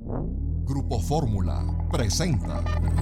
Grupo Fórmula presenta.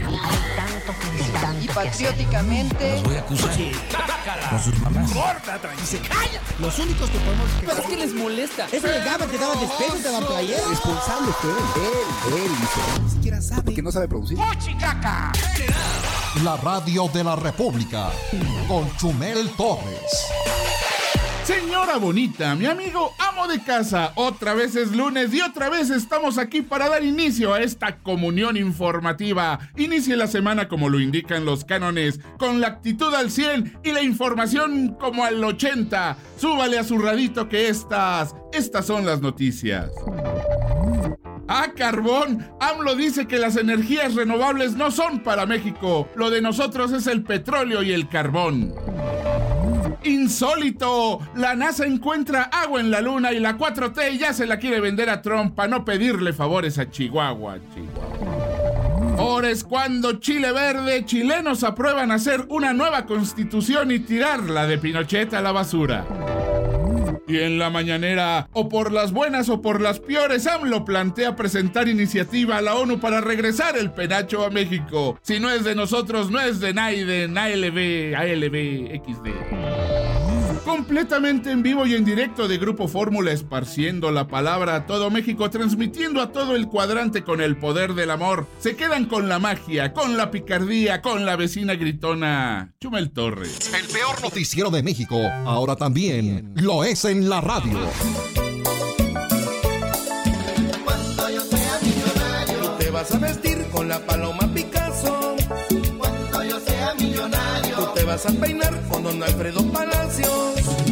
Y patrióticamente. Los voy a acusar. Con sus mamás. ¡Gorda, y se calla! Los únicos que podemos... ¿Pero es que les molesta? Eso le daba, te daba despejo, te daba playera. Responsable fue él dice. Ni siquiera sabe. Porque no sabe producir. ¡Pochicaca! La radio de la República con Chumel Torres. Señora bonita, mi amigo amo de casa, otra vez es lunes y otra vez estamos aquí para dar inicio a esta comunión informativa. Inicie la semana como lo indican los cánones, con la actitud al 100 y la información como al 80. Súbale a su radito que estas son las noticias. ¡Ah, carbón! AMLO dice que las energías renovables no son para México. Lo de nosotros es el petróleo y el carbón. ¡Insólito! La NASA encuentra agua en la luna y la 4T ya se la quiere vender a Trump para no pedirle favores a Chihuahua. Ahora es cuando Chile Verde, chilenos aprueban hacer una nueva constitución y tirarla de Pinochet a la basura. Y en la mañanera, o por las buenas o por las peores, AMLO plantea presentar iniciativa a la ONU para regresar el penacho a México. Si no es de nosotros, no es de Naiden, ALB, XD. Completamente en vivo y en directo de Grupo Fórmula, esparciendo la palabra a todo México, transmitiendo a todo el cuadrante con el poder del amor. Se quedan con la magia, con la picardía, con la vecina gritona Chumel Torres. El peor noticiero de México, ahora también lo es en la radio. Cuando yo sea millonario, tú te vas a vestir con la paloma Picasso. Cuando yo sea millonario, tú te vas a peinar con don Alfredo Palacios.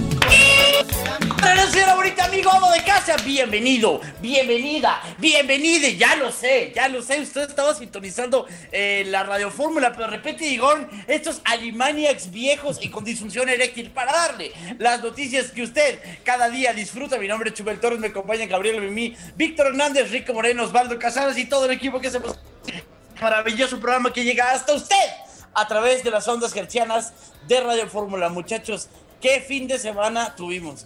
Señora bonita, amigo, amo de casa, bienvenido, bienvenida, ya lo sé, usted estaba sintonizando la Radio Fórmula, pero de repente llegaron estos Animaniacs viejos y con disfunción eréctil para darle las noticias que usted cada día disfruta. Mi nombre es Chumel Torres, me acompaña Gabriel Mimí, Víctor Hernández, Rico Moreno, Osvaldo Casares y todo el equipo que hacemos maravilloso programa que llega hasta usted a través de las ondas hertzianas de Radio Fórmula. Muchachos, ¿qué fin de semana tuvimos?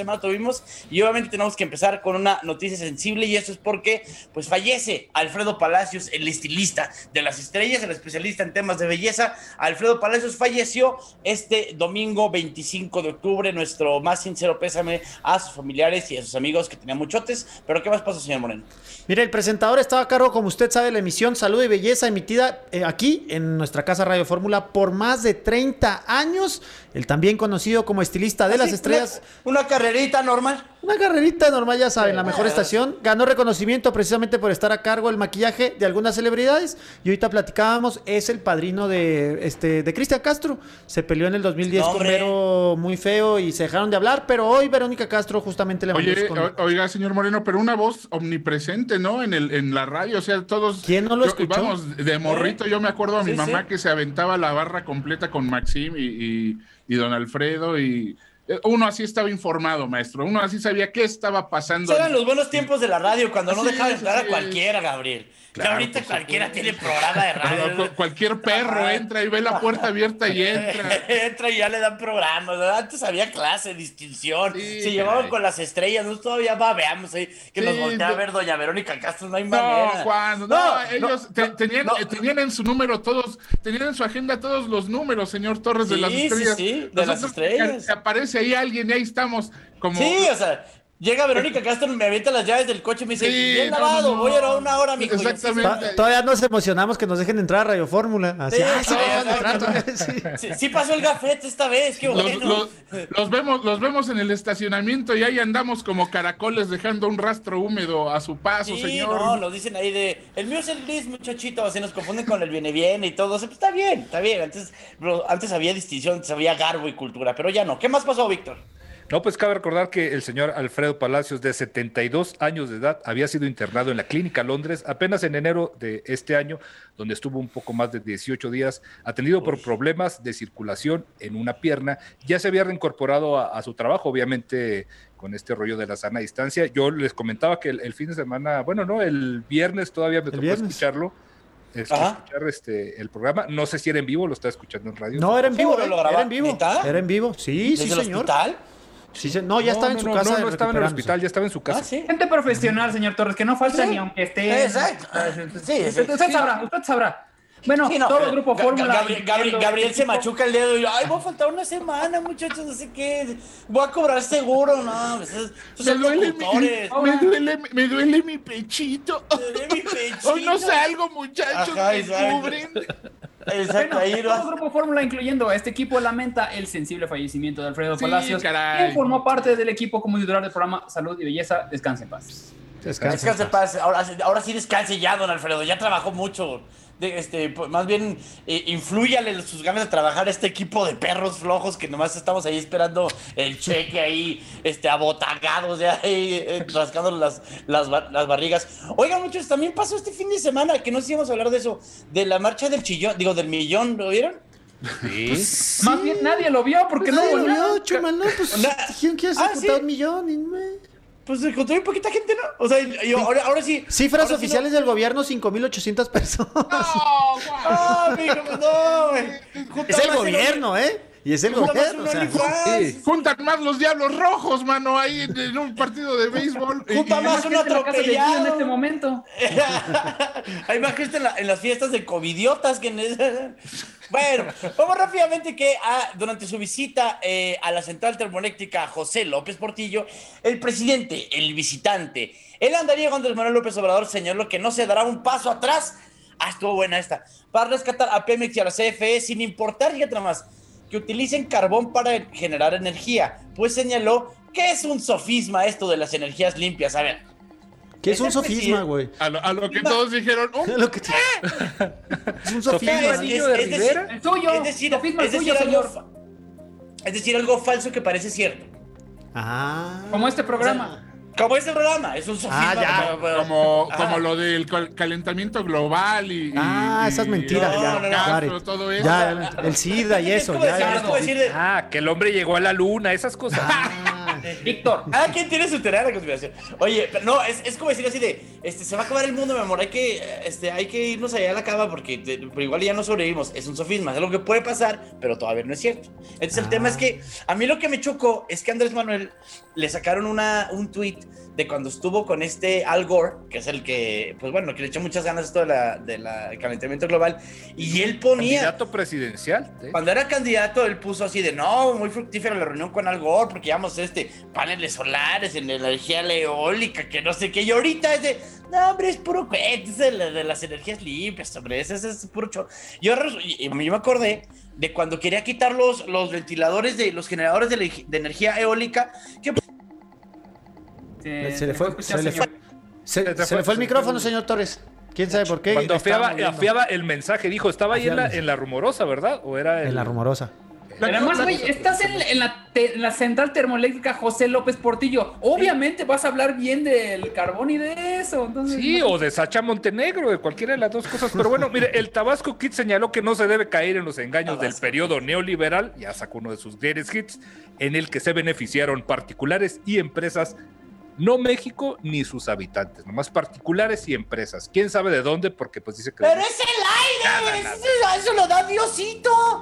Y obviamente tenemos que empezar con una noticia sensible, y eso es porque pues fallece Alfredo Palacios, el estilista de las estrellas, el especialista en temas de belleza. Alfredo Palacios falleció este domingo 25 de octubre. Nuestro más sincero pésame a sus familiares y a sus amigos que tenían muchotes. Pero ¿qué más pasa, señor Moreno? Mire, el presentador estaba a cargo, como usted sabe, de la emisión Salud y Belleza, emitida aquí en nuestra casa Radio Fórmula por más de 30 años. El también conocido como estilista de las estrellas. Una carrerita normal. Una carrerita normal, ya saben, la mejor estación. Ganó reconocimiento precisamente por estar a cargo del maquillaje de algunas celebridades. Y ahorita platicábamos, es el padrino de Cristian Castro. Se peleó en el 2010 con Vero muy feo y se dejaron de hablar, pero hoy Verónica Castro justamente le mandó Oiga, señor Moreno, pero una voz omnipresente, ¿no? En la radio, o sea, todos... ¿Quién no lo escuchó? Vamos, de morrito, yo me acuerdo a mi mamá que se aventaba la barra completa con Maxim y don Alfredo, y uno así estaba informado, maestro, uno así sabía qué estaba pasando. Eran los buenos tiempos de la radio, cuando no dejaba entrar a cualquiera, Gabriel. Claro, ahorita pues, cualquiera tiene programa de radio. Cualquier perro entra y ve la puerta abierta y entra. Entra y ya le dan programas. Antes había clase, distinción. Se llevaban con las estrellas. Nosotros todavía veamos ahí que nos voltea a ver doña Verónica Castro. No hay manera. Ellos tenían en su número todos, tenían en su agenda todos los números, señor Torres, de las estrellas. Sí, de las estrellas. Aparece ahí alguien y ahí estamos como... Sí, o sea... Llega Verónica Castro, me avienta las llaves del coche y me dice, bien lavado, voy a ir a una hora, mijo. Exactamente. Todavía nos emocionamos que nos dejen entrar a Radio Fórmula. Así, sí pasó el gafete esta vez, qué bueno. Los vemos en el estacionamiento y ahí andamos como caracoles dejando un rastro húmedo a su paso, señor. No, nos dicen ahí el mío es el gris, muchachito, así nos confunden con el viene y todo. O sea, pues, está bien. Antes había distinción, antes había garbo y cultura, pero ya no. ¿Qué más pasó, Víctor? No, pues cabe recordar que el señor Alfredo Palacios, de 72 años de edad, había sido internado en la Clínica Londres apenas en enero de este año, donde estuvo un poco más de 18 días, atendido por problemas de circulación en una pierna. Ya se había reincorporado a su trabajo, obviamente, con este rollo de la sana distancia. Yo les comentaba que el fin de semana, el viernes todavía me tocó escucharlo. Escuchar el programa, no sé si era en vivo, lo estaba escuchando en radio. No, era en vivo, era en vivo. Era en vivo, sí, ¿Desde el señor. hospital? Sí, no, ya estaba en su casa. No estaba en el hospital, ya estaba en su casa. ¿Sí? Gente profesional, señor Torres, que no falta ni aunque esté. Exacto. Sí. Usted sabrá. Bueno, Sí, no, todo el grupo Fórmula. Gabriel se machuca el dedo y ay, va a faltar una semana, muchachos, no sé qué. Voy a cobrar seguro, no. Me duele mi pechito. Hoy no salgo, muchachos, me cubren. Exacto, ahí Todo el grupo Fórmula, incluyendo a este equipo, lamenta el sensible fallecimiento de Alfredo Palacios, quien formó parte del equipo como titular del programa Salud y Belleza. Descanse en paz. Descanse en paz. Ahora sí descanse ya, don Alfredo. Ya trabajó mucho. Más bien, inflúyale sus ganas de trabajar a este equipo de perros flojos que nomás estamos ahí esperando el cheque ahí, abotagados, ya ahí, rascando las barrigas. Oigan, muchachos, también pasó este fin de semana, que no sé si íbamos a hablar de eso, de la marcha del chillón, del millón, ¿lo vieron? Sí. Pues, más bien nadie lo vio porque no volvió. Chuma, no, pues dijeron que ibas a juntar 1 millón y pues se encontró muy poquita gente, ¿no? O sea, ahora sí. Cifras oficiales del gobierno, 5,800 personas. No, güey. Es el gobierno, Y es el gobierno. Juntan más los diablos rojos, mano, ahí en un partido de béisbol. Junta más un atropellado en este momento. Hay más gente en las fiestas de covidiotas que... Bueno, vamos rápidamente que durante su visita a la central termoeléctrica José López Portillo, el presidente, el visitante, el andariego Andrés Manuel López Obrador señaló que no se dará un paso atrás. Estuvo buena esta. Para rescatar a Pemex y a la CFE sin importar, fíjate nada más, que utilicen carbón para generar energía, pues señaló que es un sofisma esto de las energías limpias. A ver, ¿qué es un sofisma, güey? A lo que todos dijeron. Es un sofisma. El suyo. Es decir, algo falso que parece cierto. Como este programa. Como este programa, es un sofisma. Como lo del calentamiento global y esas mentiras. Todo eso. Ya, el SIDA y eso. Que el hombre llegó a la luna, esas cosas. Víctor. ¿Quién tiene su teoría de conspiración? Oye, pero no, es como decir así de, se va a acabar el mundo, mi amor, hay que irnos allá a la cama porque pero igual ya no sobrevivimos. Es un sofisma, es algo que puede pasar, pero todavía no es cierto. Entonces el tema es que a mí lo que me chocó es que a Andrés Manuel le sacaron un tweet de cuando estuvo con Al Gore, que es el que, pues bueno, que le echó muchas ganas esto del calentamiento global, y él ponía... Candidato presidencial. Cuando era candidato, él puso así de, no, muy fructífera la reunión con Al Gore, porque llevamos paneles solares, en energía eólica, que no sé qué, y ahorita es de, no, hombre, es puro cuento, de las energías limpias, hombre, ese es puro chorro. Yo me acordé de cuando quería quitar los ventiladores de los generadores de energía eólica, que... Se le fue el micrófono, señor Torres. ¿Quién sabe por qué? Cuando afiaba el mensaje, dijo, estaba ahí en la rumorosa, ¿verdad? ¿O era en la rumorosa? Además, güey, estás en la central termoeléctrica José López Portillo. Obviamente vas a hablar bien del carbón y de eso. Entonces, sí, o de Sacha Montenegro, de cualquiera de las dos cosas. Pero bueno, mire, el Tabasco Kid señaló que no se debe caer en los engaños del periodo neoliberal, ya sacó uno de sus greatest hits, en el que se beneficiaron particulares y empresas. No México ni sus habitantes, nomás particulares y empresas. ¿Quién sabe de dónde? Porque pues dice que... ¡Pero es el aire! ¡Eso lo da Diosito!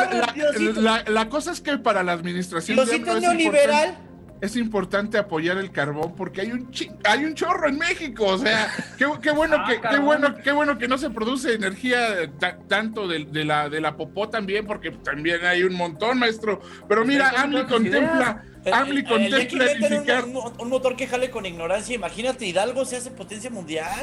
La cosa es que para la administración... Diosito neoliberal. Es importante apoyar el carbón porque hay un chorro en México, o sea, qué bueno que no se produce energía tanto de la popó también, porque también hay un montón, maestro. Pero mira, AMLO contempla edificar un motor que jale con ignorancia. Imagínate, Hidalgo se hace potencia mundial.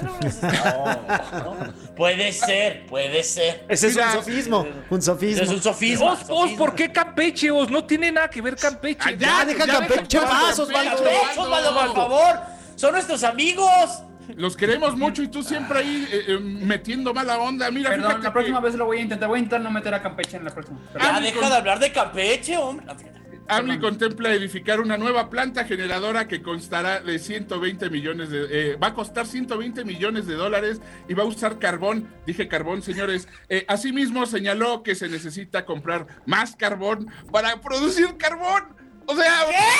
No. Puede ser. Ese es un sofismo. Os, ¿por qué Campeche? Os, no tiene nada que ver Campeche. Deja Campeche, Osvaldo, por favor. Son nuestros amigos. Los queremos mucho y tú siempre ahí metiendo mala onda. Mira, perdón, la próxima vez lo voy a intentar. Voy a intentar no meter a Campeche en la próxima. Deja de hablar de Campeche, hombre. AMLO contempla edificar una nueva planta generadora que constará de 120 millones va a costar 120 millones de dólares y va a usar carbón. Dije carbón, señores. Asimismo, señaló que se necesita comprar más carbón para producir carbón. O sea,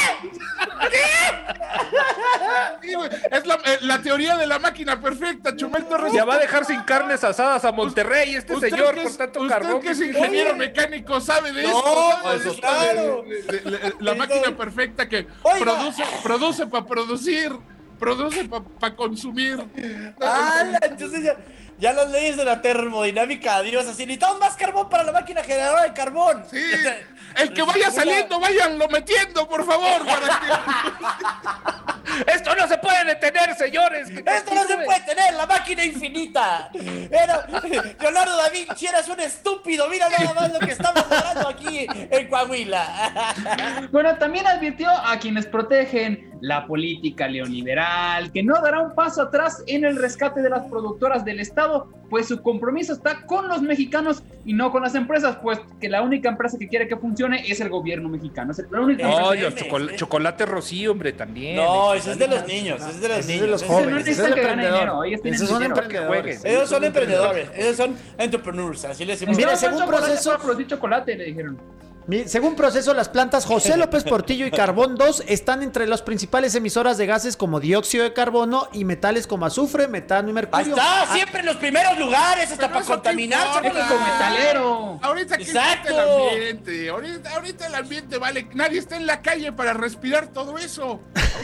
¿qué? Es la teoría de la máquina perfecta, Chumel Torres. Ya va a dejar sin carnes asadas a Monterrey señor por tanto carbón. Usted que es ingeniero mecánico sabe de esto. Eso claro. La máquina perfecta que produce para producir, produce para consumir. Entonces ya las leyes de la termodinámica, adiós, así, necesitamos más carbón para la máquina generadora de carbón. Sí, el que vaya saliendo, váyanlo metiendo, por favor, para que... Esto no se puede detener, señores. Esto no se puede tener, la máquina infinita. Leonardo da Vinci, eras un estúpido. Mira nada más lo que estamos hablando aquí en Coahuila. Bueno, también advirtió a quienes protegen la política neoliberal que no dará un paso atrás en el rescate de las productoras del Estado, pues su compromiso está con los mexicanos y no con las empresas, pues que la única empresa que quiere que funcione es el gobierno mexicano. Es la única chocolate Rocío, hombre, también. No, eso es de los niños, eso es de los niños. De los jóvenes. Ellos son emprendedores. Ellos son emprendedores, ellos son entrepreneurs, así les decimos. Mira, según proceso, producir chocolate, le dijeron. Según proceso, las plantas José López Portillo y Carbón 2 están entre las principales emisoras de gases como dióxido de carbono y metales como azufre, metano y mercurio. Ahí está, siempre en los primeros lugares, hasta para contaminar. Como metalero. Ahorita que importa el ambiente, ahorita el ambiente vale, nadie está en la calle para respirar todo eso.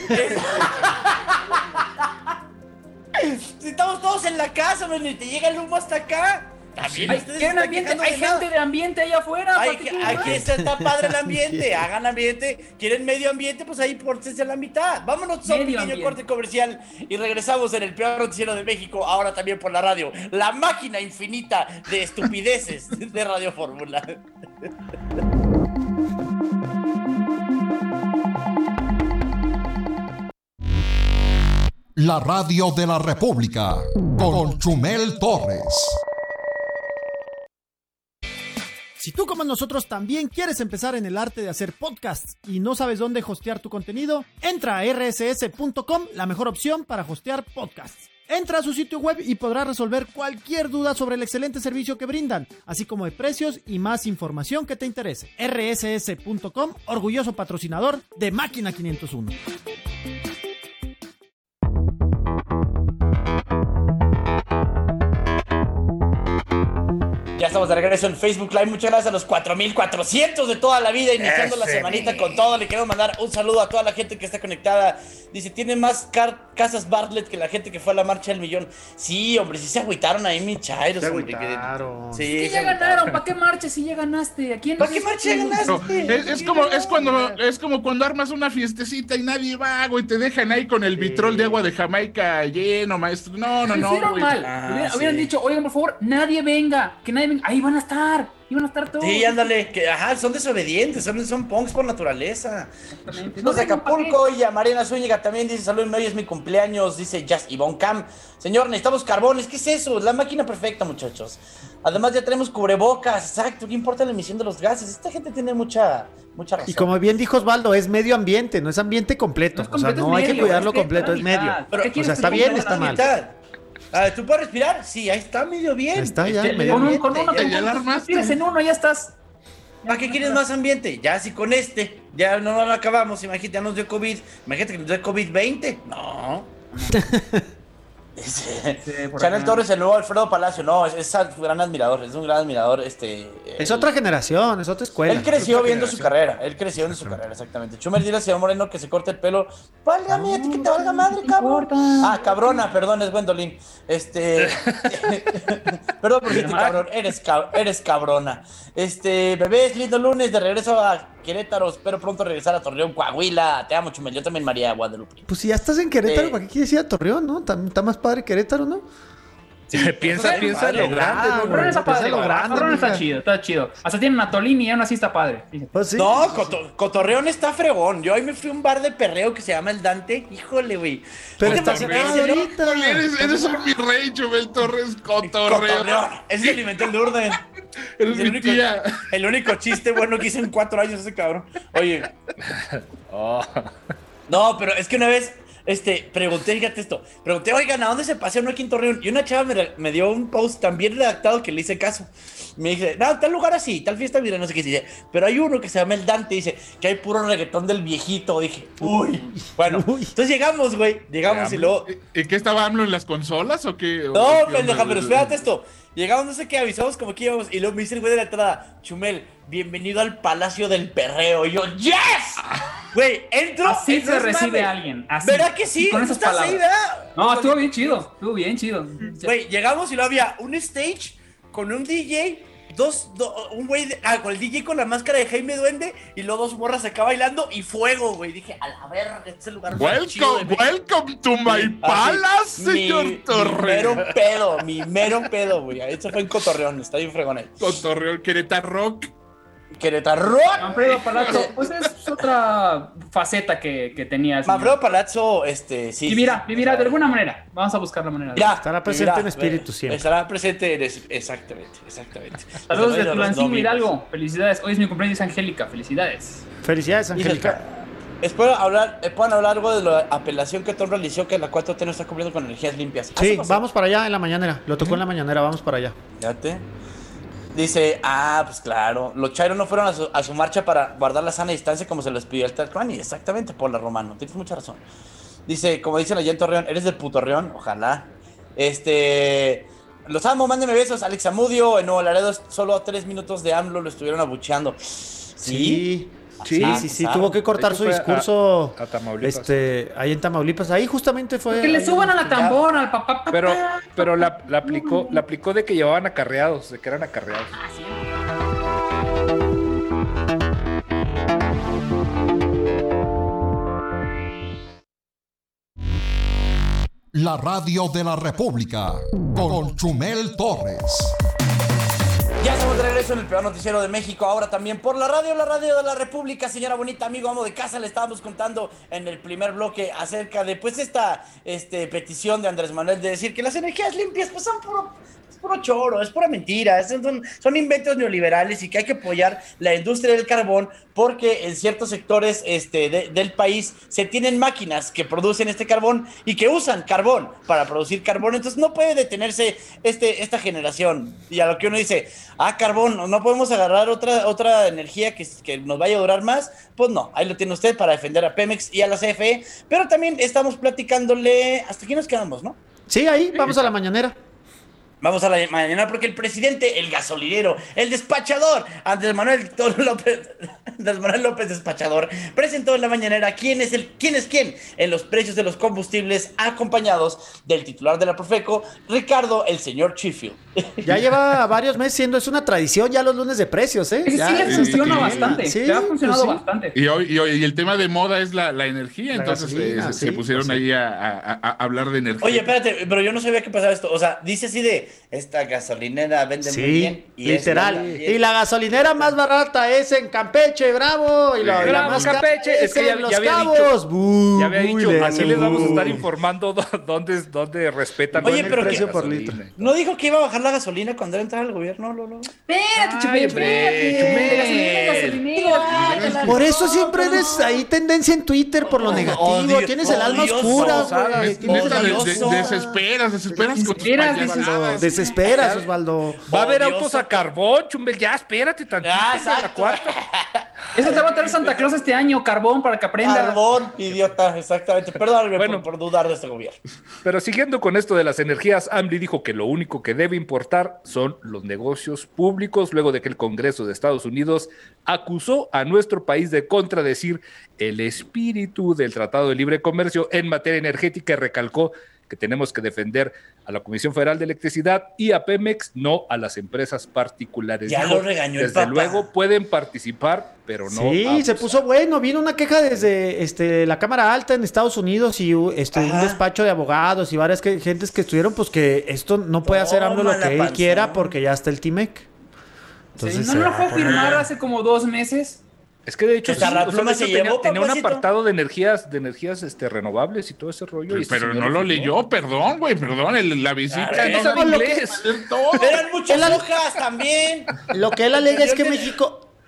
Si estamos todos en la casa, man, y te llega el humo hasta acá. También hay gente de ambiente allá afuera. Aquí está padre el ambiente. Hagan ambiente. ¿Quieren medio ambiente? Pues ahí pórtense a la mitad. Vámonos a un pequeño corte comercial y regresamos en el peor noticiero de México, ahora también por la radio. La máquina infinita de estupideces de Radio Fórmula. La radio de la República con Chumel Torres. Si tú como nosotros también quieres empezar en el arte de hacer podcasts y no sabes dónde hostear tu contenido, entra a rss.com, la mejor opción para hostear podcasts. Entra a su sitio web y podrás resolver cualquier duda sobre el excelente servicio que brindan, así como de precios y más información que te interese. rss.com, orgulloso patrocinador de Máquina 501. Ya estamos de regreso en Facebook Live. Muchas gracias a los 4,400 de toda la vida, iniciando la semanita con todo. Le queremos mandar un saludo a toda la gente que está conectada. Dice, tiene más casas Bartlett que la gente que fue a la marcha del millón. Sí, hombre, sí se agüitaron ahí, mis chairos. Se agüitaron. Sí, que ya ganaron. ¿Para qué marches si ya ganaste? ¿A quién? ¿Para qué marches ya ganaste? No, es como cuando armas una fiestecita y nadie va, güey, te dejan ahí con el vitrol de agua de Jamaica lleno, maestro. No, güey. Hubieran dicho, oigan, por favor, nadie venga, que nadie venga. Ahí van a estar. Iban a estar todos. Sí, ándale, son desobedientes, son punks por naturaleza. Los de Acapulco y a Mariana Zúñiga también dice, salud, hoy es mi cumpleaños, dice Jazz Ivonne Cam. Señor, necesitamos carbones, ¿qué es eso? Es la máquina perfecta, muchachos. Además ya tenemos cubrebocas, exacto, ¿qué importa la emisión de los gases? Esta gente tiene mucha razón. Y como bien dijo Osvaldo, es medio ambiente, no es ambiente completo. O sea, no hay que cuidarlo completo, es medio. O sea, está bien, está mal. ¿Tú puedes respirar? Sí, ahí está medio bien. Está ya medio bien. Con uno te respiras en uno, ya estás. ¿Para qué quieres más ambiente? Ya si con ya no lo acabamos, imagínate, ya nos dio COVID. Imagínate que nos dio COVID-20. No. Chanel Torres, el nuevo Alfredo Palacio. No, es un gran admirador. Es otra generación, es otra escuela. Él creció viendo su carrera. Exactamente. Chumer, dile al señor Moreno que se corte el pelo. Válgame, a ti que te valga madre, cabrón. Cabrona, perdón, es Gwendolyn. Perdón por decirte cabrón, eres cabrona. Bebés, lindo lunes, de regreso a Querétaro. Espero pronto regresar a Torreón, Coahuila. Te amo, Chumel. Yo también, María Guadalupe. Pues si ya estás en Querétaro, ¿para qué quieres ir a Torreón, no? Está más padre Querétaro, ¿no? Piensa lo grande. Torreón está chido. Hasta tiene una Tolini y aún así está padre. ¿Sí? No, Cotorreón está fregón. Yo hoy me fui a un bar de perreo que se llama El Dante. Híjole, güey. Pero está cerrado ahorita. Eres un mi rey, Chumel Torres, Cotorreón. Ese se alimentó el Durden. Eres mi tía. El único chiste bueno que hice en 4 años ese cabrón. Oye. No, pero es que una vez pregunté, fíjate esto, oigan, ¿a dónde se pasea uno aquí en Torreón? Y una chava me dio un post tan bien redactado que le hice caso. Me dice, no, tal lugar así, tal fiesta, mira, no sé qué dice, pero hay uno que se llama El Dante, dice, que hay puro reggaetón del viejito. Dije, uy, bueno, entonces llegamos, güey, y luego... ¿Y qué estaba AMLO en las consolas o qué? No, pendeja, pero espérate esto. Llegamos, no sé qué, avisamos como que íbamos, y luego me dice el güey de la entrada, Chumel, bienvenido al Palacio del Perreo. Y yo, ¡yes! Güey, entro. Así se recibe a alguien. Así. ¿Verdad que sí? Con esas ¿Estás palabras. ahí, verdad? No, estuvo bien chido. Güey, llegamos y luego había un stage con un DJ, un güey con el DJ con la máscara de Jaime Duende y luego 2 morras acá bailando y fuego, güey. Dije, a la verga, este es el lugar más chido de México. Welcome to my palace, señor Torreón. Mi mero pedo, güey. Eso fue en Cotorreón, está bien fregón ahí. Cotorreón, Querétaro. Manfredo Palazzo, pues es otra faceta que tenías. Manfredo Palazzo, sí. Vivirá de alguna manera. Vamos a buscar la manera. Estará presente en espíritu siempre. Estará presente exactamente. Saludos de Tulancingo Hidalgo. Felicidades. Hoy es mi cumpleaños, Angélica. Felicidades. Felicidades, Angélica. Puedan hablar algo de la apelación que Trump realizó, que la 4T no está cumpliendo con energías limpias. Sí, vamos para allá en la mañanera. Lo tocó en la mañanera, vamos para allá. Fíjate. Dice, pues claro, los chairos no fueron a su marcha para guardar la sana distancia como se les pidió el Talcuani. Exactamente, Paula Romano, tienes mucha razón. Dice, como dicen allá en Torreón, ¿eres del Putorreón? Ojalá. Los amo, mándenme besos. Alex Amudio, en Nuevo Laredo, solo a 3 minutos de AMLO lo estuvieron abucheando. Sí. Tuvo que cortar su discurso a Tamaulipas. Ahí en Tamaulipas. Ahí justamente fue. Que le suban a la tambora, al papá. Pero la aplicó de que llevaban acarreados, de que eran acarreados. La radio de la República con Chumel Torres. Ya estamos de regreso en el peor noticiero de México, ahora también por la radio de la República. Señora bonita, amigo, amo de casa, le estábamos contando en el primer bloque acerca de pues esta petición de Andrés Manuel de decir que las energías limpias pues son puro choro, es pura mentira, son inventos neoliberales y que hay que apoyar la industria del carbón porque en ciertos sectores del país se tienen máquinas que producen este carbón y que usan carbón para producir carbón, entonces no puede detenerse esta generación. Y a lo que uno dice, carbón, no podemos agarrar otra energía que nos vaya a durar más, pues no, ahí lo tiene usted para defender a Pemex y a la CFE, pero también estamos platicándole, hasta aquí nos quedamos, ¿no? Sí, ahí, vamos a la mañanera. Vamos a la mañana porque el presidente, el gasolinero, el despachador, Andrés Manuel López Despachador, presentó en la mañanera quién es quién en los precios de los combustibles, acompañados del titular de la Profeco, Ricardo, el señor Sheffield. Ya lleva varios meses es una tradición ya los lunes de precios, ¿eh? Sí, le funciona bastante. Sí, ha funcionado bastante. Y hoy el tema de moda es la energía, entonces gasolina, se pusieron ahí a hablar de energía. Oye, espérate, pero yo no sabía que pasaba esto. O sea, dice así de, esta gasolinera vende muy bien. Y literal. Y la gasolinera más barata es en Campeche, bravo. Y la más Campeche, es que ya Los había Cabos. Ya había dicho, así les vamos a estar informando dónde respetan Oye, el pero precio por gasolina. litro. ¿No dijo que iba a bajar la gasolina cuando era entrar al gobierno? No. Espérate, Chumel. Por eso siempre eres ahí tendencia en Twitter por lo negativo. Tienes el alma oscura, güey. Desesperas con tus payasadas. Desesperas, Osvaldo. Va a haber autos a carbón, Chumel, ya espérate tantito. La cuarta. Eso te va a traer Santa Claus este año, carbón, para que aprenda. Carbón, idiota, exactamente. Perdóname por dudar de este gobierno. Pero siguiendo con esto de las energías, AMLO dijo que lo único que debe importar son los negocios públicos, luego de que el Congreso de Estados Unidos acusó a nuestro país de contradecir el espíritu del Tratado de Libre Comercio en materia energética y recalcó que tenemos que defender a la Comisión Federal de Electricidad y a Pemex, no a las empresas particulares. Ya lo regañó el Desde papá. luego pueden participar, pero no. Sí, se puso bueno. Vino una queja desde la Cámara Alta en Estados Unidos y un despacho de abogados y varias gentes que estuvieron, pues que esto no puede hacer AMLO lo que él quiera porque ya está el TIMEC. Entonces, ¿no lo fue a firmar hace como 2 meses? Es que de hecho, tenía un papacito. apartado de energías renovables y todo ese rollo. Pero no lo leyó, perdón, la visita. Claro, no sabe inglés. Eran muchas hojas también. Lo que él alega es que México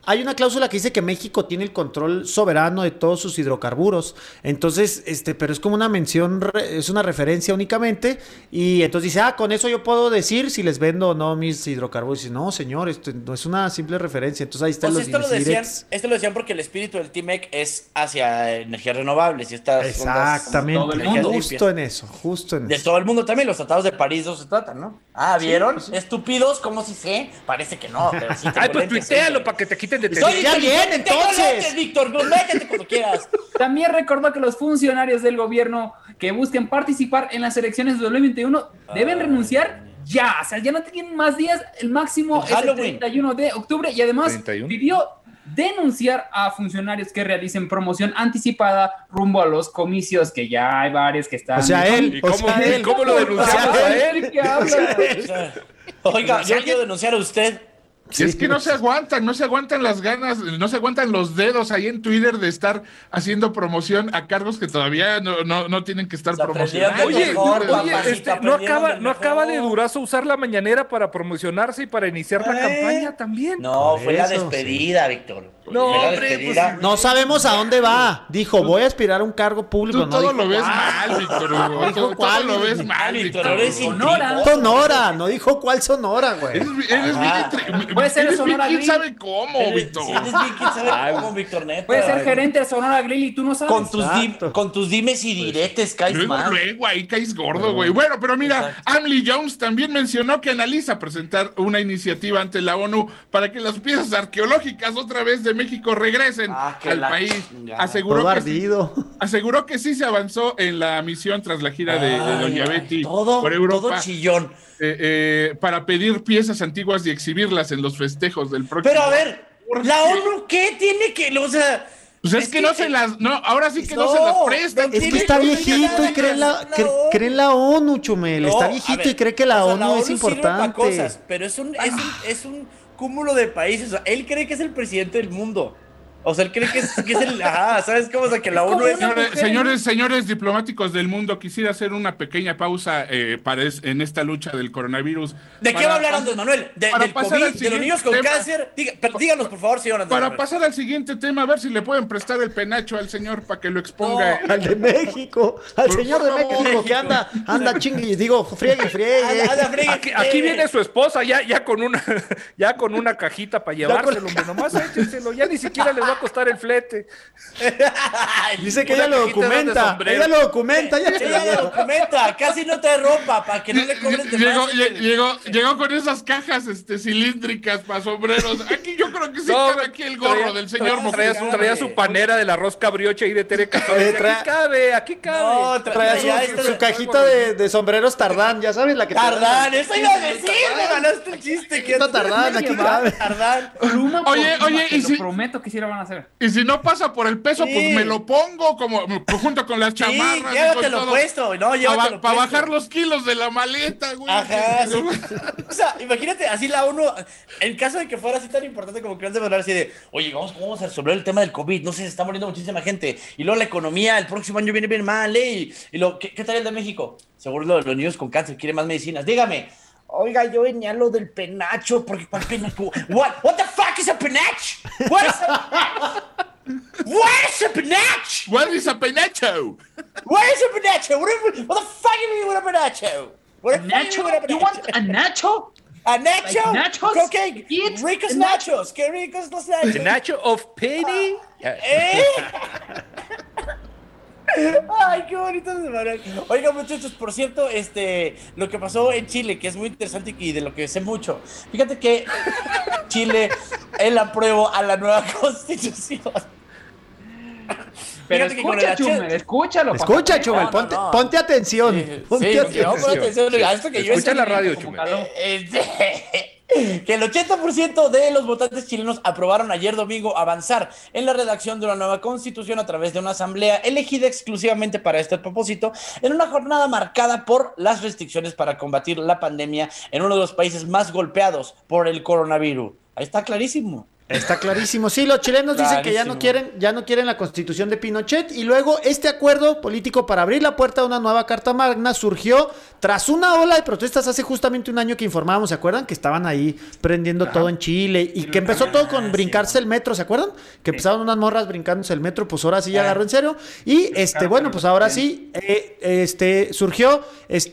hay una cláusula que dice que México tiene el control soberano de todos sus hidrocarburos. Entonces, pero es como una mención, es una referencia únicamente. Y entonces dice, con eso yo puedo decir si les vendo o no mis hidrocarburos. Y dice, no, señor, esto no es una simple referencia. Entonces ahí están Pues los esto lo decían porque el espíritu del TIMEC es hacia energías renovables y estas exactamente, justo en eso. De todo el mundo también, los tratados de París no se tratan, ¿no? ¿Vieron? Sí, pues sí. Estúpidos, ¿cómo si sé? Parece que no, pero sí. Pues tuitealo para que te quiten de ya bien, entonces. Víctor, métete cuando quieras. También recordó que los funcionarios del gobierno que busquen participar en las elecciones de 2021 deben renunciar ya. O sea, ya no tienen más días. El máximo es el 31 de octubre. Y además pidió denunciar a funcionarios que realicen promoción anticipada rumbo a los comicios, que ya hay varios que están... O sea, él. ¿Cómo lo denunciamos a él? ¿Qué habla? Oiga, yo quiero denunciar a usted. Sí, es que no se aguantan las ganas, no se aguantan los dedos ahí en Twitter de estar haciendo promoción a cargos que todavía no tienen que estar promocionando. Oye, no acaba de Durazo usar la mañanera para promocionarse y para iniciar la campaña también. No, fue la despedida, Víctor. No, hombre, no sabemos a dónde va. Dijo, voy a aspirar a un cargo público. Tú todo lo ves mal, Víctor. Todo lo ves mal, Víctor. Sonora, no dijo cuál Sonora, güey. Puede ser Sonora Grill. ¿Quién sabe cómo, Víctor? ¿Quién sabe cómo, Víctor? Neta. Puede ser gerente de Sonora Grill y tú no sabes. Con tus dimes y diretes caes mal. Luego ahí caes gordo, güey. Bueno, pero mira, Ashley Jones también mencionó que analiza presentar una iniciativa ante la ONU para que las piezas arqueológicas otra vez de México regresen al país. Aseguró que sí se avanzó en la misión tras la gira de Doña Betty por Europa. Todo chillón. Para pedir piezas antiguas y exhibirlas en los festejos del próximo. Pero a ver, ¿la ONU qué tiene que...? O sea... Pues es que no se las... No, ahora sí que no se las prestan. Es que está viejito y cree en la ONU, Chumel. Está viejito y cree que la ONU es importante. Cosas, pero es un cúmulo de países. O sea, él cree que es el presidente del mundo. O sea, él cree que es el... ¿sabes cómo? O sea, que la ONU es... Señores diplomáticos del mundo, quisiera hacer una pequeña pausa en esta lucha del coronavirus. ¿De qué va a hablar Andrés Manuel? ¿Del COVID? ¿De los niños con cáncer? Díganos, por favor, señor Andrés Manuel. Para pasar al siguiente tema, a ver si le pueden prestar el penacho al señor para que lo exponga. Al de México, al señor de México que anda friegue. Aquí viene su esposa ya con una cajita para llevárselo, hombre, nomás échenselo, ya ni siquiera les va a costar el flete. Dice que ella lo documenta. Ella lo documenta. Casi no trae ropa para que no le cobren de más. Llegó con esas cajas cilíndricas para sombreros. Aquí yo creo que sí cabe aquí el gorro del señor Moctezuma. Traía su panera de la rosca brioche y de Tere Casado. Aquí cabe. No, traía su cajita de sombreros Tardán, ya sabes la que Tardán, eso iba a decir, me ganaste el chiste. Que Tardán, aquí cabe. Tardán. Oye, y si... prometo que sí lo van a hacer. Y si no pasa por el peso, pues me lo pongo junto con las chamarras. Llévatelo puesto. Para bajar los kilos de la maleta, güey. Ajá. Sí. O sea, imagínate, así la ONU, en caso de que fuera así tan importante como que antes de hablar así de, oye, ¿cómo vamos a resolver el tema del COVID? No sé, se está muriendo muchísima gente. Y luego la economía, el próximo año viene bien mal, ¿qué tal el de México? Seguro los niños con cáncer quieren más medicinas. Dígame. Oiga, yo venía lo del penacho, porque ¿cuál penacho? What the fuck is a penach? What is a penach? What is a penacho? What is a penacho? What the fuck do you mean with a penacho? You want a nacho? ¿A nacho? Like nachos? Okay, ricos nachos. Qué ricos los nachos. The nacho of penny. Ay, qué bonito se Manuel. Oigan, muchachos, por cierto, lo que pasó en Chile, que es muy interesante y de lo que sé mucho. Fíjate que Chile, él apruebo a la nueva constitución. Pero escucha, Chumel, escúchalo. Escucha, Chumel, ponte atención. Escucha la radio, Chumel. Que el 80% de los votantes chilenos aprobaron ayer domingo avanzar en la redacción de una nueva constitución a través de una asamblea elegida exclusivamente para este propósito, en una jornada marcada por las restricciones para combatir la pandemia en uno de los países más golpeados por el coronavirus. Ahí está clarísimo. Está clarísimo. Sí, los chilenos dicen que ya no quieren la constitución de Pinochet, y luego este acuerdo político para abrir la puerta a una nueva Carta Magna surgió tras una ola de protestas hace justamente un año que informábamos, ¿se acuerdan? Que estaban ahí prendiendo todo en Chile y que empezó todo con brincarse el metro, ¿se acuerdan? Que empezaron unas morras brincándose el metro, pues ahora sí ya agarró en serio. Y bueno, pues ahora sí surgió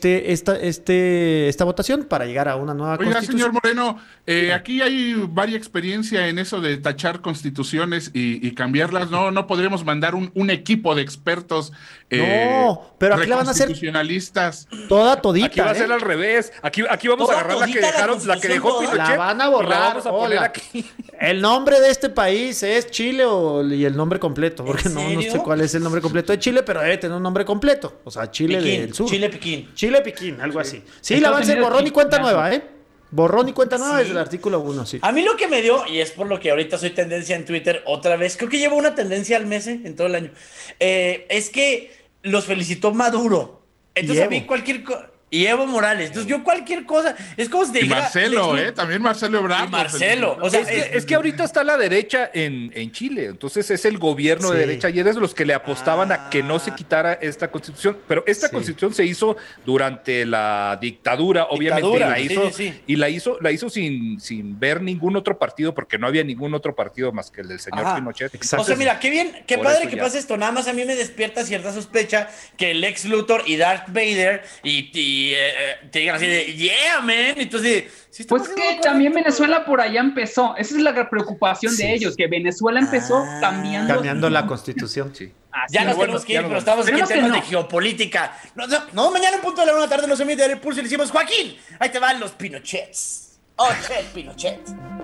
esta votación para llegar a una nueva constitución. Señor Moreno, aquí hay varia experiencia en eso de tachar constituciones y cambiarlas. No podremos mandar un equipo de expertos pero aquí la van a hacer constitucionalistas. Todita. Aquí va a ser al revés. Aquí vamos a agarrar la que dejó Pinochet. La van a borrar. La vamos a poner aquí. El nombre de este país es Chile y el nombre completo, porque no sé cuál es el nombre completo de Chile, pero debe tener un nombre completo. O sea, Chile del Sur. Chile Piquín. Chile Piquín, algo así. Sí, la van a hacer borrón y cuenta nueva, Borrón y cuenta nueva desde el artículo 1, sí. A mí lo que me dio, y es por lo que ahorita soy tendencia en Twitter otra vez, creo que llevo una tendencia al mes en todo el año, es que los felicitó Maduro. Entonces a mí cualquier cosa... Y Evo Morales. Entonces yo cualquier cosa... Es como si te dijera... Marcelo, también Marcelo Ebrard. Y Marcelo. O sea, es que ahorita está la derecha en Chile. Entonces es el gobierno de derecha. Y eres de los que le apostaban a que no se quitara esta constitución. Pero esta constitución se hizo durante la dictadura, obviamente. Y la hizo sin ver ningún otro partido, porque no había ningún otro partido más que el del señor Pinochet. Exacto. O sea, mira, qué bien, qué padre que pase esto. Nada más a mí me despierta cierta sospecha que el Lex Luthor y Darth Vader y te digan así de yeah, man. Entonces, pues que también Venezuela por allá empezó. Esa es la preocupación de ellos, que Venezuela empezó cambiando la constitución. Sí. Ya nos tenemos que ir, pero estamos aquí en temas de geopolítica. No, mañana en punto de la 1 de la tarde nos emite el pulso y le decimos, Joaquín, ahí te van los Pinochets. Pinochet.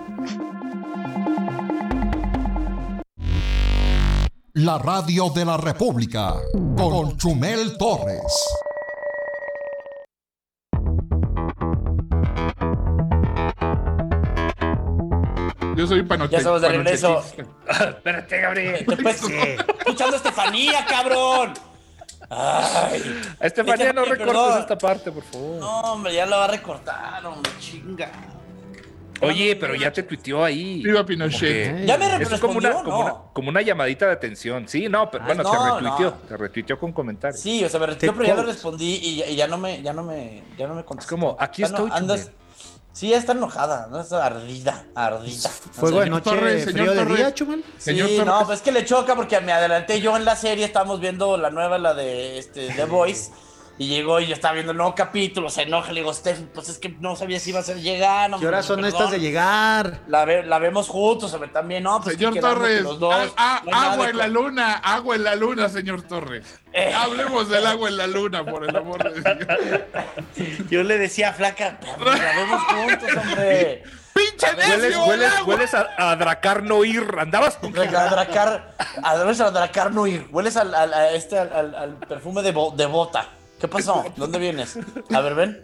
La radio de la República con Chumel Torres. Yo soy Pinochet. Ya estamos de regreso. Espérate, Gabriel. Escuchando a Estefanía, cabrón. Ay. Estefanía, no recortes esta parte, por favor. No, hombre, ya la va a recortar, hombre, chinga. Oye, pero ya te tuiteó ahí. Viva Pinochet. Ya me es como una llamadita de atención. Sí, no, pero bueno, te retuiteó con comentarios. Sí, o sea, me retuiteó, pero ya le respondí y ya no me contestó. Es como, aquí estoy. Sí, ya está enojada, ¿no? Está ardida. ¿Fuego de noche, frío de día, Chumel? Sí, no, pues es que le choca porque me adelanté yo en la serie, estábamos viendo la nueva, la de The Voice, y llegó y yo estaba viendo el nuevo capítulo, se enoja, le digo, Steph, pues es que no sabía si iba a ser llegar. No, ¿qué horas son estas de llegar? La vemos juntos, a ver, también, ¿no? Pues señor Torres, agua en la luna, señor Torres. Hablemos del agua en la luna, por el amor de Dios. Yo le decía, flaca, la vemos juntos, hombre. ¡Pinche necio! Hueles a Dracar Noir. Andabas con a Dracar Noir. Hueles al perfume de bota. ¿Qué pasó? ¿Dónde vienes? A ver, ven.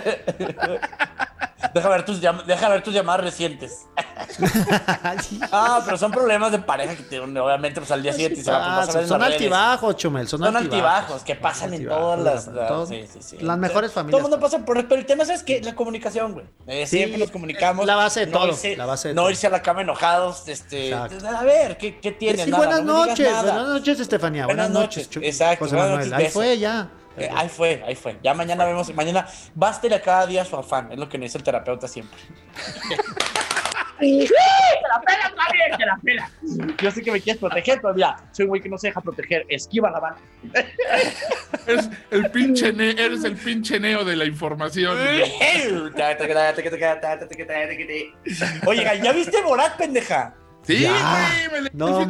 Deja ver tus llamadas recientes. Pero son problemas de pareja que obviamente pues al día siguiente son altibajos, Chumel, son altibajos que pasan en todas las mejores familias. Todo el mundo pasa por, pero el tema es que la comunicación, güey. Siempre nos comunicamos. La base de todo. No irse a la cama enojados, a ver, ¿qué tiene? Buenas noches, Estefanía. Buenas noches. Exacto. José Manuel, ahí fue ya. Ahí fue. Ya mañana vemos. Mañana, bástele a cada día su afán. Es lo que me dice el terapeuta siempre. ¡Te la pela, Javier! ¡Te la pela! Yo sé que me quieres proteger, pero mira, soy un güey que no se deja proteger. Esquiva la bala. Eres el pinche Neo de la información. Oye, ¿ya viste Borat, pendeja? Sí, güey,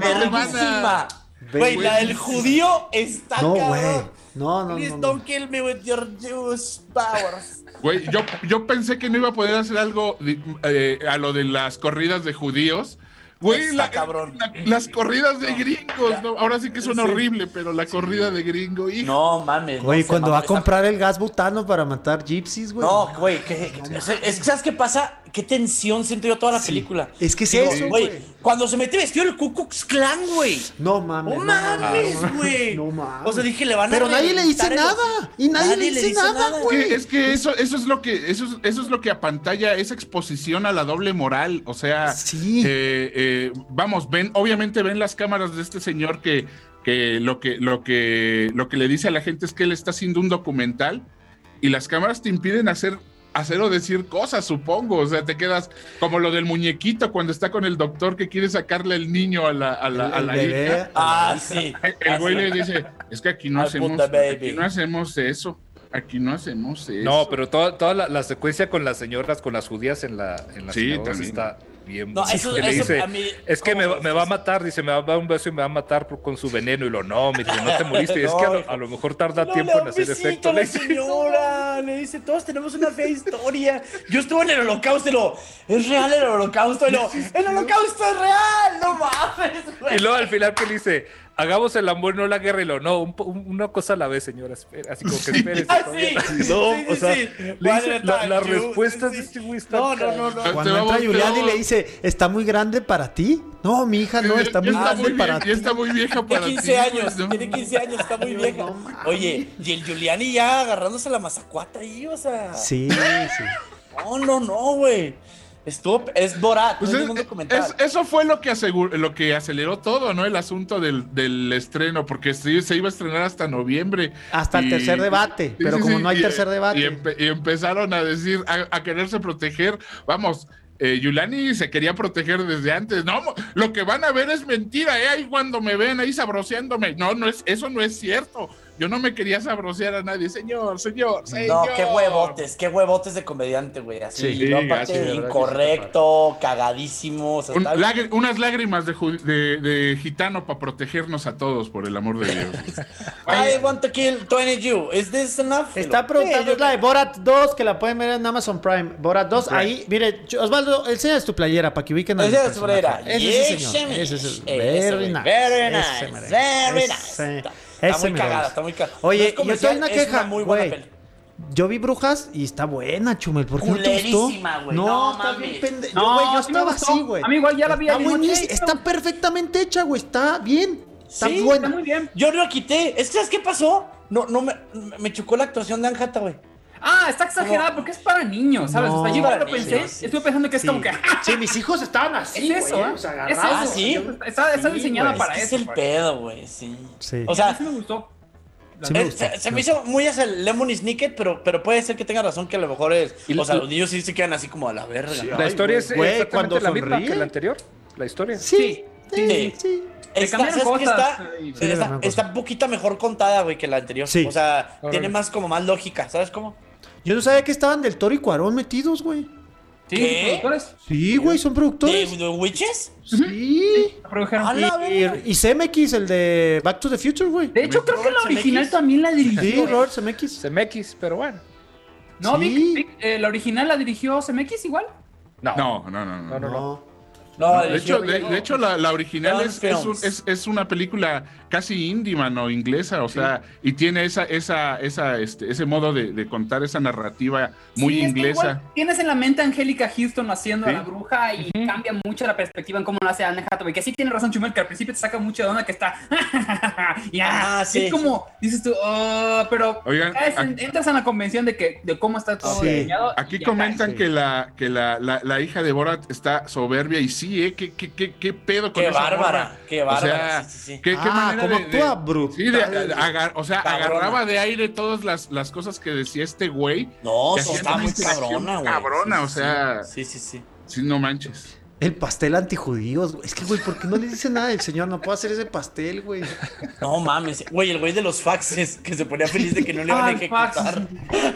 Güey, la del judío está cabrón. No. Please don't kill me with your Jewish powers. Güey, yo pensé que no iba a poder hacer algo a lo de las corridas de judíos. Güey, las corridas de gringos, ¿no? Ahora sí que suena horrible, pero la corrida de gringo, hijo. No mames. Güey, cuando va a comprar el gas butano para matar gypsies, güey. No, güey, ¿sabes qué pasa? qué tensión siento yo toda la película. Es que es Digo, eso, güey. güey. Cuando se metió vestido el Ku Klux Klan, güey. No mames. No mames, güey. No mames. O sea, dije, le van a Pero nadie le dice reventar el nada. hocico. Y nadie le dice nada, güey. Es que eso es lo que apantalla esa exposición a la doble moral. O sea, Sí. vamos, obviamente ven las cámaras de este señor que lo que le dice a la gente es que él está haciendo un documental y las cámaras te impiden hacer o decir cosas, supongo. O sea, te quedas como lo del muñequito cuando está con el doctor que quiere sacarle el niño a la bebé. hija. Ah, sí. El güey le dice, es que aquí no hacemos eso. Aquí no hacemos eso. No, pero toda la secuencia con las señoras, con las judías en las Sí, sinagogas también. está bien. No, Sí, eso que le dice, a mí- es que ¿cómo? me va a matar, dice, me va a dar un beso y me va a matar con su veneno. Y no, me dice, no te moriste. Y es que a lo mejor tarda No, tiempo le da en un hacer besito efecto. a la Le dice, señora, le dice, todos tenemos una fea historia. Yo estuve en el holocausto, ¿es real el holocausto? El holocausto es real, no mames, güey. Y luego al final que le dice, hagamos el amor, no la guerra. Y no, una cosa a la vez, señora, espera. Así como que espérese. Ah, todavía. sí, No, sí, o sea, sí. le dice, Vale, las thank you. respuestas Sí, de sí. este güey están No. Cuando entra Julián y le dice, ¿está muy grande para ti? No, mi hija no, está muy grande para ti. Ya está muy vieja Tiene para ti. 15 años, ¿no? tiene 15 años, está muy vieja. Oye, y el Giuliani ya agarrándose la mazacuata ahí, o sea. Sí, sí. No, güey. Es Borat, Pues no es ningún documental. eso fue lo que aceleró todo, ¿no? El asunto del estreno, porque se iba a estrenar hasta noviembre. Hasta el tercer debate, pero como no hay tercer debate. Y empezaron a decir, a quererse proteger, vamos. Giuliani se quería proteger desde antes. No, lo que van a ver es mentira, ahí cuando me ven ahí sabroseándome. No, eso no es cierto. Yo no me quería sabrosear a nadie, señor. No, qué huevotes de comediante, güey. Así, Sí, no, aparte, sí, incorrecto, cagadísimo. O sea, unas lágrimas de gitano para protegernos a todos, por el amor de Dios. I want to kill 20 you. ¿Is this enough? Está preguntando, es la de Borat 2, que la pueden ver en Amazon Prime. Borat 2, ahí, mire, Osvaldo, enseñas tu playera para que ubiquen al Enseña tu personaje. playera. Ese sí, señor. Ese es el very nice. Ese mero. Ese Está muy mero. cagada, está muy cagada. Oye, No es yo comercial, tengo una es queja, muy buena güey. peli. Yo vi Brujas y está buena, Chumel. ¿Por qué no te gustó? Culerísima, güey. No está mames. bien pendejo. No, Güey, yo sí me estaba gustó. así, güey. A mí igual ya la vi Está ayer, buenísima, ¿qué? está perfectamente hecha, güey. Está bien. Está Sí, buena. está muy bien. Yo no la quité. Es que, ¿sabes qué pasó? No, me chocó la actuación de Anne Hathaway. Está exagerada porque es para niños, ¿sabes? No, o sea, yo igual lo para pensé, niños, sí. estuve pensando que es Sí. como que Sí, mis hijos estaban así, es eso, güey, ¿eh? o sea, Es agarrados. eso. ¿sí? Está Sí, diseñada güey, para Es eso. el güey. pedo, güey, sí. Sí. O A sea, mí sí me gustó. Sí me gustó. se me hizo muy hacia el Lemony Snicket, pero puede ser que tenga razón que a lo mejor es. Y O sea, la- los niños sí se quedan así como a la verga. ¿no? La historia es güey, exactamente cuando la misma sonríe. que la anterior. La historia. Sí, Sí. sí. Le cambiaron ¿Sabes qué cosas. está? Sí, le cambiaron cosas. Está un poquito mejor contada, güey, que la anterior. Sí. O sea, Órale. tiene más lógica, ¿sabes cómo? Yo no sabía que estaban Del Toro y Cuarón metidos, güey. Sí, ¿Qué? productores. Sí, güey, son productores. ¿De Witches? Sí. Produjeron. A la verga. Y Zemeckis, el de Back to the Future, güey. De hecho, creo que la Robert original Zemeckis. también la dirigió. Sí, Robert Zemeckis. CMX, pero bueno. No, Sí. Vic, la original la dirigió CMX igual. No. No. No, De hecho, la original Film Films. es una película casi indie, mano, inglesa, o sea, y tiene ese modo de contar esa narrativa muy Sí, es que inglesa. igual tienes en la mente a Angélica Houston haciendo Sí. a la bruja y cambia mucho la perspectiva en cómo lo hace Anne Hathaway. Que sí tiene razón Chumel, que al principio te saca mucho de onda que está. Ya. Sí. Es como, dices tú, pero Oigan, entras en la convención de cómo está todo Sí. diseñado. Aquí y ya comentan caes. que la hija de Borat está soberbia y sí, qué pedo con Qué esa bárbara, morra. qué bárbara, O sea, sí. qué manera ¿cómo de- actúa? Brutal. Sí, o sea, Cabrona. agarraba de aire todas las cosas que decía este güey. No, que sí, hacía está una muy interacción cabrona, güey. cabrona, Sí, o sea, Sí. sí, no manches. El pastel antijudíos, güey. Es que, güey, ¿por qué no le dice nada el señor? No puedo hacer ese pastel, güey. No mames. Güey, el güey de los faxes que se ponía feliz de que no le iban a el fax. ejecutar.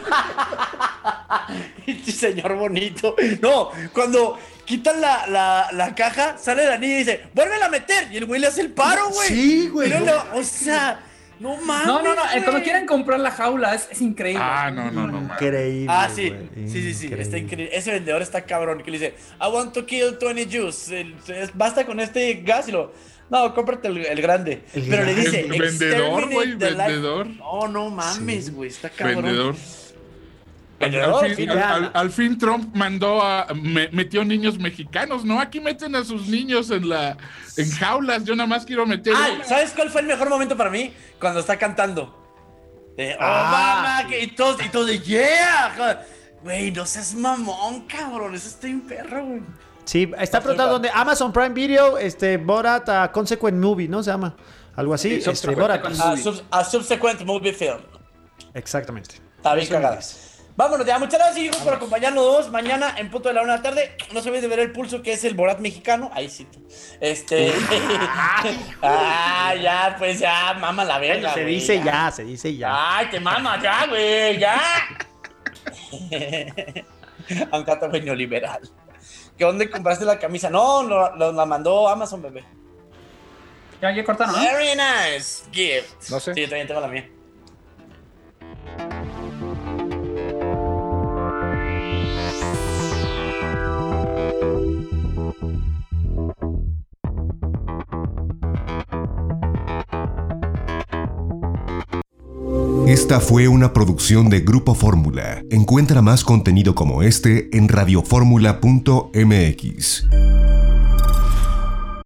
Este señor bonito. No, cuando quitan la caja, sale la niña y dice, vuélvela a meter. Y el güey le hace el paro, güey. Sí, güey. Y luego o sea, no mames. No, güey. cuando quieren comprar la jaula es increíble. No, man. Increíble. Ah, sí. güey. Sí. Está increíble. Ese vendedor está cabrón. Que le dice, I want to kill 20 Jews. Basta con este gas y lo. No, cómprate el grande. El Pero le grande. dice, Vendedor, güey, "Exterminate the life". vendedor. No mames, güey. Está cabrón. Vendedor. Al fin Trump metió niños mexicanos, ¿no? Aquí meten a sus niños en jaulas. Yo nada más quiero meter. ¿Sabes cuál fue el mejor momento para mí? Cuando está cantando. Obama, y todo de yeah. Güey, no seas mamón, cabrón. Eso está en perro, güey. Sí, está preguntando donde Amazon Prime Video, Borat a Consequent Movie, ¿no? Se llama algo así. Borat. A Subsequent Movie Film. Exactamente. Está bien cagada. Vámonos ya, muchas gracias hijos por acompañarnos mañana en punto de la 1 de la tarde. No se olviden de ver el pulso que es el Borat mexicano. Ahí sí. Ya, pues ya, mama la verga. Se dice ya. Ay, te mama ya, güey, ya. Aunque está güey neoliberal. ¿Qué dónde compraste la camisa? No, la mandó Amazon, bebé. Ya cortaron, ¿no? Very nice gift. No sé. Sí, yo también tengo la mía. Esta fue una producción de Grupo Fórmula. Encuentra más contenido como este en radioformula.mx.